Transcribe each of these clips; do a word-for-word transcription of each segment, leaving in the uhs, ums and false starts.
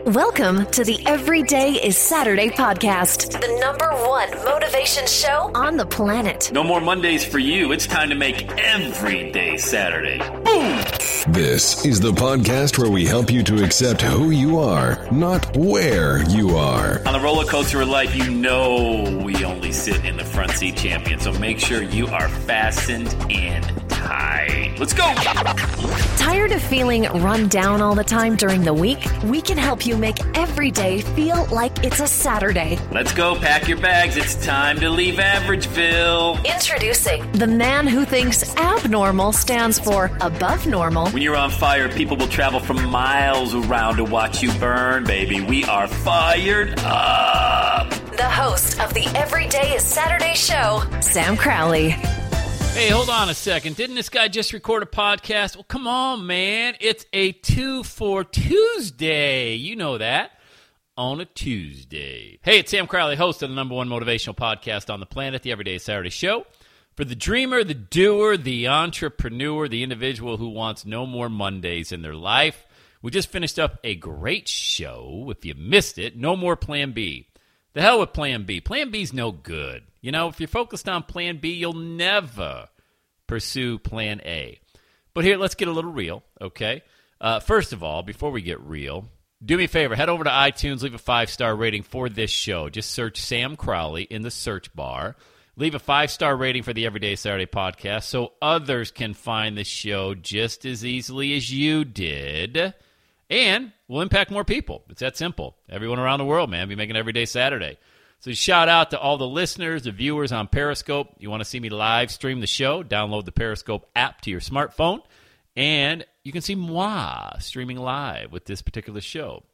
Welcome to the Every Day is Saturday podcast, the number one motivation show on the planet. No more Mondays for you. It's time to make every day Saturday. Boom! This is the podcast where we help you to accept who you are, not where you are. On the roller coaster of life, you know we only sit in the front seat, champion. So make sure you are fastened in tight. Let's go! Tired of feeling run down all the time during the week? We can help you make every day feel like it's a Saturday. Let's go. Pack your bags. It's time to leave Averageville. Introducing the man who thinks abnormal stands for above normal. When you're on fire, people will travel from miles around to watch you burn, baby. We are fired up. The host of the Every Day is Saturday show, Sam Crowley. Hey, hold on a second. Didn't this guy just record a podcast? Well, come on, man. It's a two for Tuesday. You know that. On a Tuesday. Hey, it's Sam Crowley, host of the number one motivational podcast on the planet, the Everyday Saturday Show. For the dreamer, the doer, the entrepreneur, the individual who wants no more Mondays in their life. We just finished up a great show. If you missed it, no more Plan B. The hell with Plan B. Plan B's no good. You know, if you're focused on Plan B, you'll never pursue Plan A. But here, let's get a little real, okay? Uh, first of all, before we get real, do me a favor. Head over to iTunes, leave a five-star rating for this show. Just search Sam Crowley in the search bar. Leave a five-star rating for the Everyday Saturday podcast so others can find the show just as easily as you did. And we'll impact more people. It's that simple. Everyone around the world, man, be making Everyday Saturday. So shout out to all the listeners, the viewers on Periscope. You want to see me live stream the show, download the Periscope app to your smartphone, and you can see moi streaming live with this particular show.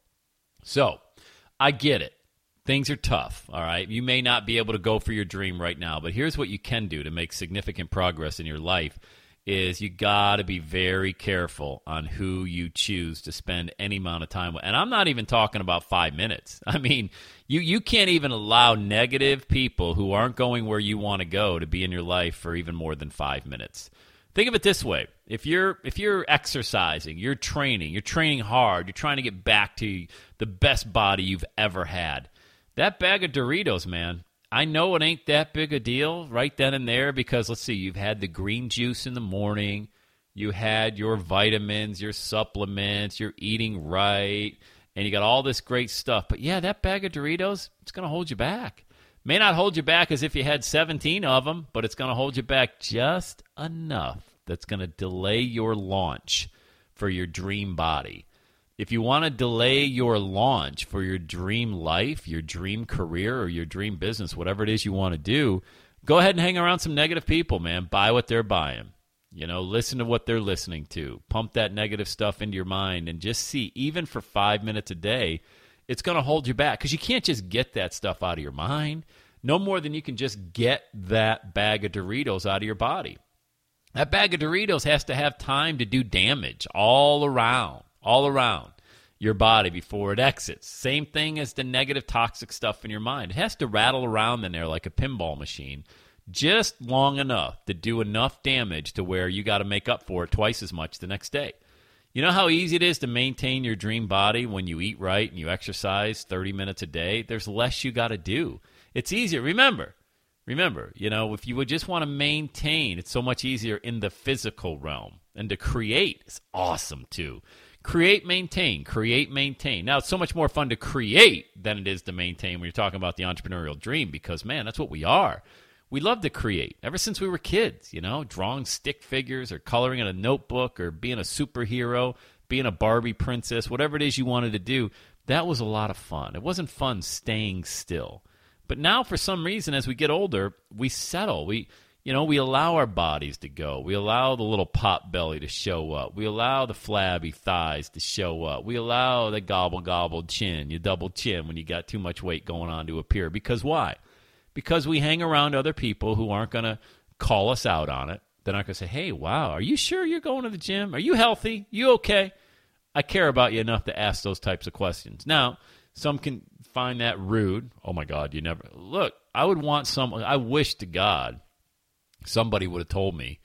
So I get it. Things are tough, all right? You may not be able to go for your dream right now, but here's what you can do to make significant progress in your life is you got to be very careful on who you choose to spend any amount of time with. And I'm not even talking about five minutes. I mean, you, you can't even allow negative people who aren't going where you want to go to be in your life for even more than five minutes. Think of it this way. If you're if you're exercising, you're training, you're training hard, you're trying to get back to the best body you've ever had, that bag of Doritos, man, I know it ain't that big a deal right then and there because, let's see, you've had the green juice in the morning, you had your vitamins, your supplements, you're eating right, and you got all this great stuff. But, yeah, that bag of Doritos, it's going to hold you back. May not hold you back as if you had seventeen of them, but it's going to hold you back just enough that's going to delay your launch for your dream body. If you want to delay your launch for your dream life, your dream career, or your dream business, whatever it is you want to do, go ahead and hang around some negative people, man. Buy what they're buying. You know, listen to what they're listening to. Pump that negative stuff into your mind and just see, even for five minutes a day, it's going to hold you back because you can't just get that stuff out of your mind. No more than you can just get that bag of Doritos out of your body. That bag of Doritos has to have time to do damage all around. all around your body before it exits. Same thing as the negative toxic stuff in your mind. It has to rattle around in there like a pinball machine just long enough to do enough damage to where you got to make up for it twice as much the next day. You know how easy it is to maintain your dream body when you eat right and you exercise thirty minutes a day? There's less you got to do. It's easier. Remember, remember, you know, if you would just want to maintain, it's so much easier in the physical realm. And to create is awesome too. Create, maintain, create, maintain. Now, it's so much more fun to create than it is to maintain when you're talking about the entrepreneurial dream because, man, that's what we are. We love to create. Ever since we were kids, you know, drawing stick figures or coloring in a notebook or being a superhero, being a Barbie princess, whatever it is you wanted to do, that was a lot of fun. It wasn't fun staying still. But now, for some reason, as we get older, we settle. We... You know, we allow our bodies to go. We allow the little pot belly to show up. We allow the flabby thighs to show up. We allow the gobble-gobble chin, your double chin when you got too much weight going on to appear. Because why? Because we hang around other people who aren't going to call us out on it. They're not going to say, hey, wow, are you sure you're going to the gym? Are you healthy? You okay? I care about you enough to ask those types of questions. Now, some can find that rude. Oh, my God, you never. Look, I would want some. I wish to God somebody would have told me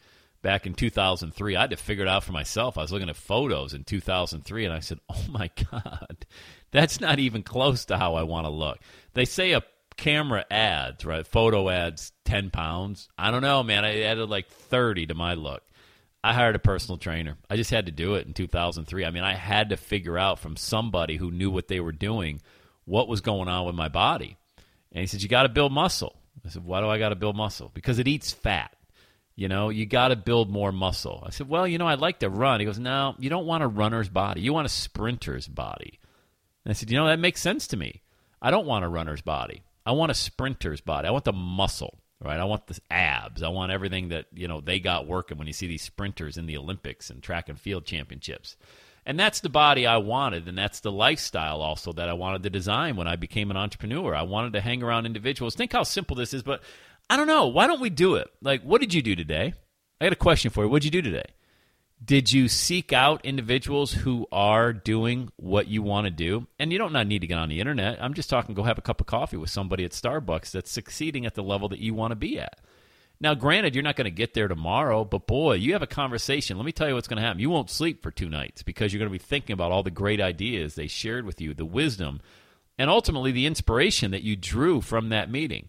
back in two thousand three. I had to figure it out for myself. I was looking at photos in two thousand three, and I said, oh, my God, that's not even close to how I want to look. They say a camera adds, right? Photo adds ten pounds. I don't know, man. I added like thirty to my look. I hired a personal trainer. I just had to do it in two thousand three. I mean, I had to figure out from somebody who knew what they were doing what was going on with my body. And he said, you got to build muscle. I said, why do I got to build muscle? Because it eats fat. You know, you got to build more muscle. I said, well, you know, I'd like to run. He goes, no, you don't want a runner's body. You want a sprinter's body. And I said, you know, that makes sense to me. I don't want a runner's body. I want a sprinter's body. I want the muscle, right? I want the abs. I want everything that, you know, they got working when you see these sprinters in the Olympics and track and field championships. And that's the body I wanted, and that's the lifestyle also that I wanted to design when I became an entrepreneur. I wanted to hang around individuals. Think how simple this is, but I don't know. Why don't we do it? Like, what did you do today? I got a question for you. What did you do today? Did you seek out individuals who are doing what you want to do? And you don't not need to get on the internet. I'm just talking go have a cup of coffee with somebody at Starbucks that's succeeding at the level that you want to be at. Now, granted, you're not going to get there tomorrow, but boy, you have a conversation. Let me tell you what's going to happen. You won't sleep for two nights because you're going to be thinking about all the great ideas they shared with you, the wisdom, and ultimately the inspiration that you drew from that meeting.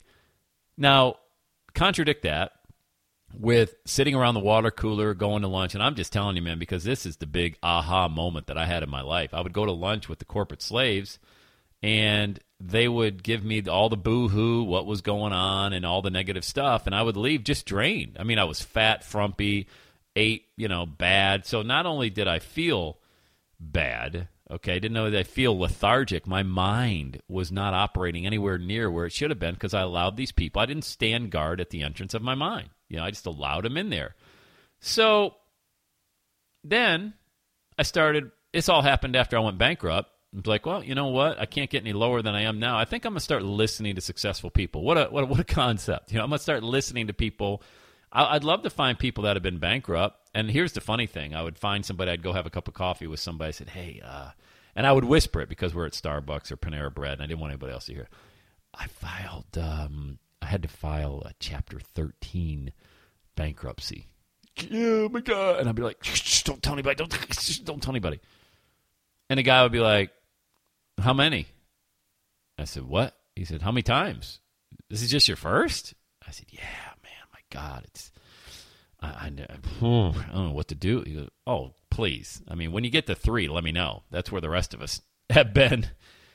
Now, contradict that with sitting around the water cooler, going to lunch, and I'm just telling you, man, because this is the big aha moment that I had in my life. I would go to lunch with the corporate slaves, and they would give me all the boo-hoo, what was going on, and all the negative stuff, and I would leave just drained. I mean, I was fat, frumpy, ate, you know, bad. So not only did I feel bad, okay, didn't know that I feel lethargic. My mind was not operating anywhere near where it should have been because I allowed these people. I didn't stand guard at the entrance of my mind. You know, I just allowed them in there. So then I started, this all happened after I went bankrupt. I was like, well, you know what? I can't get any lower than I am now. I think I'm going to start listening to successful people. What a, what a, what a concept. You know, I'm going to start listening to people. I, I'd love to find people that have been bankrupt. And here's the funny thing. I would find somebody, I'd go have a cup of coffee with somebody. I said, hey, uh, and I would whisper it because we're at Starbucks or Panera Bread, and I didn't want anybody else to hear. I filed, um, I had to file a Chapter thirteen bankruptcy. Oh, my God. And I'd be like, shh, don't tell anybody. Don't, shh, don't tell anybody. And the guy would be like, how many? I said, what? He said, how many times? This is just your first? I said, yeah, man, my God. It's I, I, I don't know what to do. He goes, oh, please. I mean, when you get to three, let me know. That's where the rest of us have been.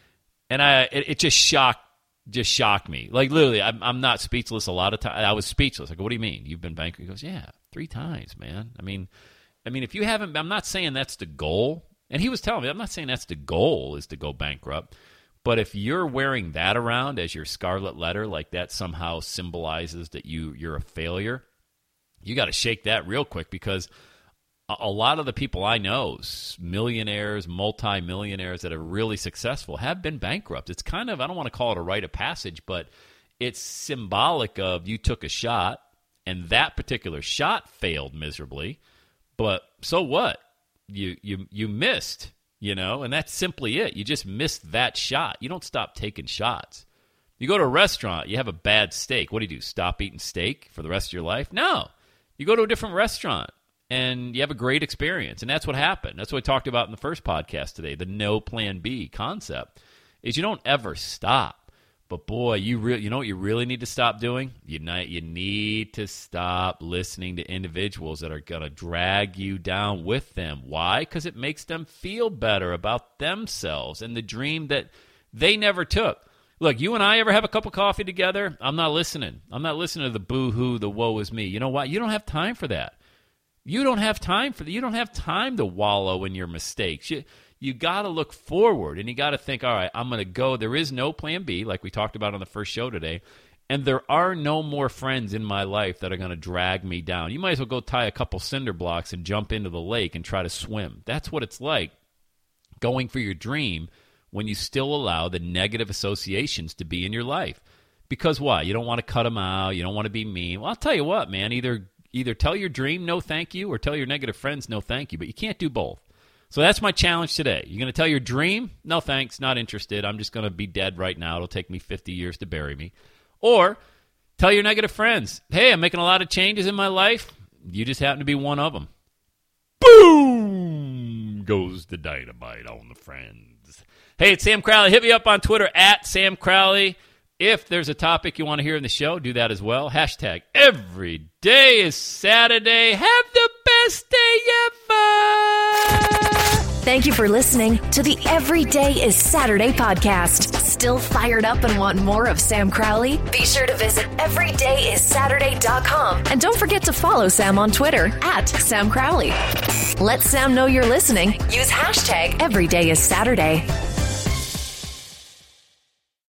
And I, it, it just shocked, just shocked me. Like, literally, I'm, I'm not speechless a lot of times. I was speechless. I go, what do you mean? You've been bankrupt? He goes, yeah, three times, man. I mean, I mean, if you haven't, I'm not saying that's the goal. And he was telling me, I'm not saying that's the goal is to go bankrupt. But if you're wearing that around as your scarlet letter, like that somehow symbolizes that you, you're a failure, you got to shake that real quick because a, a lot of the people I know, millionaires, multimillionaires that are really successful, have been bankrupt. It's kind of, I don't want to call it a rite of passage, but it's symbolic of you took a shot, and that particular shot failed miserably. But so what? You you you missed, you know, and that's simply it. You just missed that shot. You don't stop taking shots. You go to a restaurant, you have a bad steak. What do you do? Stop eating steak for the rest of your life? No. You go to a different restaurant, and you have a great experience, and that's what happened. That's what we talked about in the first podcast today, the no plan B concept, is you don't ever stop. But, boy, you re- you know what you really need to stop doing? You, not, you need to stop listening to individuals that are going to drag you down with them. Why? Because it makes them feel better about themselves and the dream that they never took. Look, you and I ever have a cup of coffee together? I'm not listening. I'm not listening to the boo-hoo, the woe is me. You know what? You don't have time for that. You don't have time for that. You don't have time to wallow in your mistakes. You, you got to look forward, and you got to think, all right, I'm going to go. There is no plan B, like we talked about on the first show today, and there are no more friends in my life that are going to drag me down. You might as well go tie a couple cinder blocks and jump into the lake and try to swim. That's what it's like going for your dream when you still allow the negative associations to be in your life. Because why? You don't want to cut them out. You don't want to be mean. Well, I'll tell you what, man, either either tell your dream no thank you or tell your negative friends no thank you, but you can't do both. So that's my challenge today. You're going to tell your dream, no thanks, not interested. I'm just going to be dead right now. It'll take me fifty years to bury me. Or tell your negative friends, hey, I'm making a lot of changes in my life. You just happen to be one of them. Boom goes the dynamite on the friends. Hey, it's Sam Crowley. Hit me up on Twitter at Sam Crowley. If there's a topic you want to hear in the show, do that as well. Hashtag every day is Saturday. Have the best day ever. Thank you for listening to the Every Day is Saturday podcast. Still fired up and want more of Sam Crowley? Be sure to visit every day is saturday dot com. And don't forget to follow Sam on Twitter at Sam Crowley. Let Sam know you're listening. Use hashtag every day is Saturday.